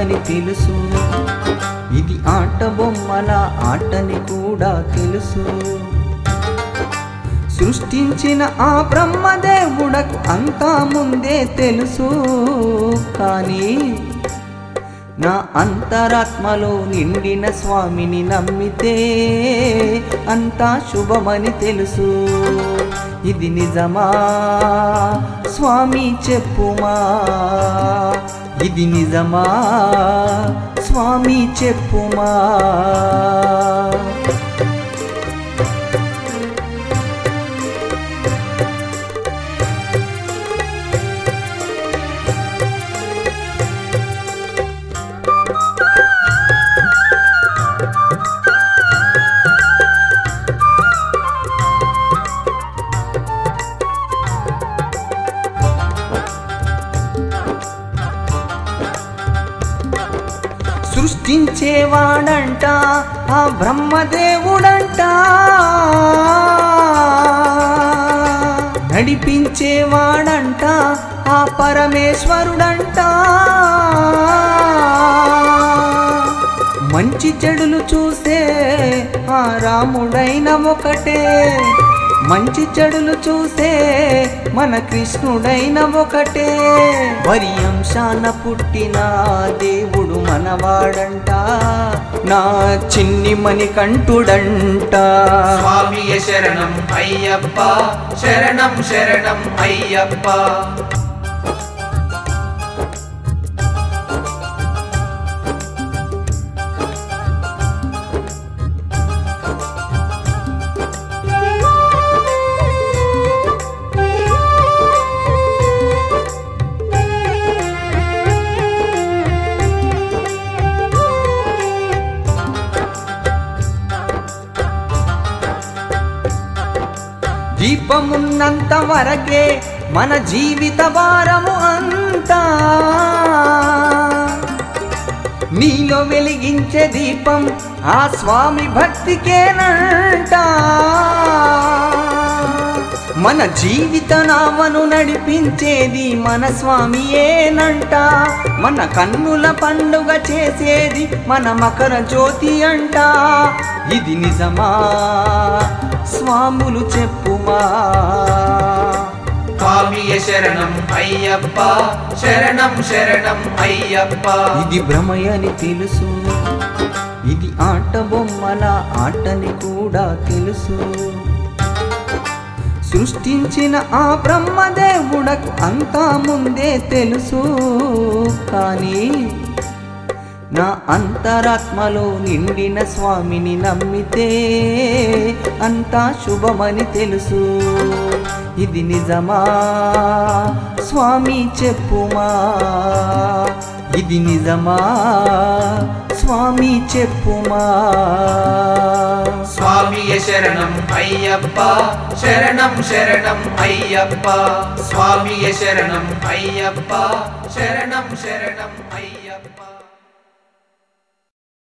భ్రమయని తెలుసు, ఇది ఆట బొమ్మల ఆటని కూడా తెలుసు. సృష్టించిన ఆ బ్రహ్మదేవుడకు అంతా ముందే తెలుసు, కానీ నా అంతరాత్మలో నిండిన స్వామిని నమ్మితే అంతా శుభమని తెలుసు. ఇది నిజమా స్వామి చెప్పుమా, ఇది నిజమా స్వామి చెప్పుమా. సృష్టించేవాడంట ఆ బ్రహ్మదేవుడంట, నడిపించేవాడంట ఆ పరమేశ్వరుడంట. మంచి చెడులు చూసే ఆ రాముడైన ఒకటే, మంచి చెడులు చూసే మన కృష్ణుడైన ఒకటే. వరి అంశాన పుట్టిన దేవుడు మనవాడంట, నా చిన్ని మణికంఠుడంట. స్వామియ శరణం అయ్యప్ప, శరణం శరణం అయ్యప్ప. దీపమున్నంత వరకే మన జీవిత భారము అంతా, నీలో వెలిగించే దీపం ఆ స్వామి భక్తికేనంట. మన జీవిత నావను నడిపించేది మన స్వామియేనంట, మన కన్నుల పండుగ చేసేది మన మకర జ్యోతి అంట. ఇది నిజమా స్వాములు చెప్పుమా. స్వామియ శరణం అయ్యప్ప, శరణం శరణం అయ్యప్ప. ఇది భ్రమయని తెలుసు, ఇది ఆట బొమ్మల ఆటని కూడా తెలుసు. సృష్టించిన ఆ బ్రహ్మదేవుడకు అంతా ముందే తెలుసు, కానీ నా అంతరాత్మలో నిండిన స్వామిని నమ్మితే అంతా శుభమని తెలుసు. ఇది నిజమా స్వామి చెప్పుమా, ఇది నిజమా స్వామి చెప్పుమా. స్వామియ శరణం అయ్యప్ప, శరణం శరణం అయ్యప్ప. స్వామియ శరణం అయ్యప్ప, శరణం శరణం అయ్యప్ప.